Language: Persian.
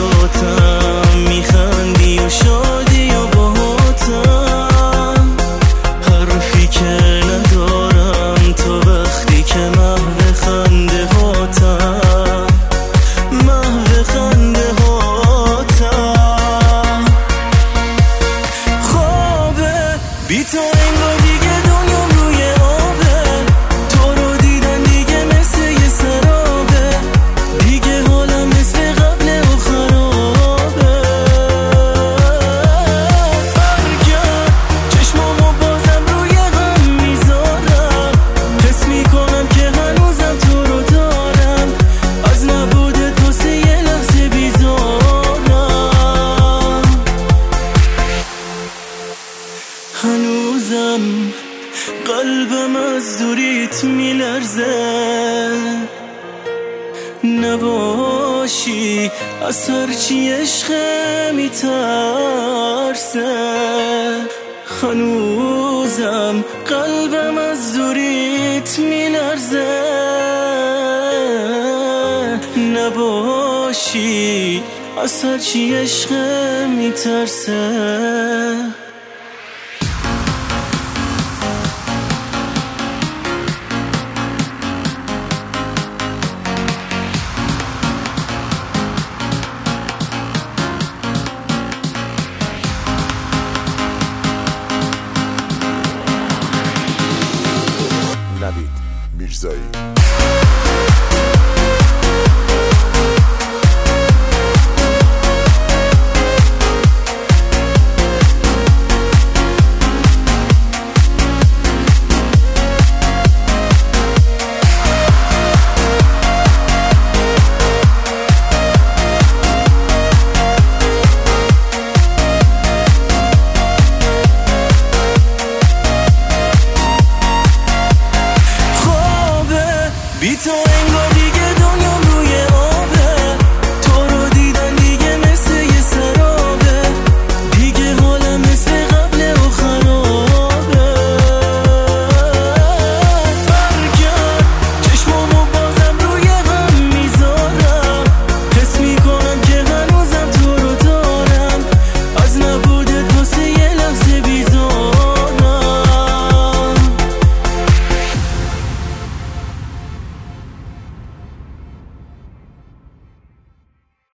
براتم میخندی و شادی و باهاتم، حرفی که ندارم تا وقتی که محو خنده هاتم، محو خنده هاتم. خوابه بی تو انگار دیگه دنیام روی آبه، تو رو دیدن دیگه مثل یه سرابه، دیگه حالم مثل قبل و خرابه. برگرد چشمامو بازم روی هم میذارم، حس میکنم که هنوزم تو رو دارم، از نبودت واسه یه لحظه بیزارم. هنوزم قلبم از دوریت میلرزه، نباشی از هرچی عشق میترسه. هنوزم قلبم از دوریت میلرزه، نباشی از هرچی عشق میترسه.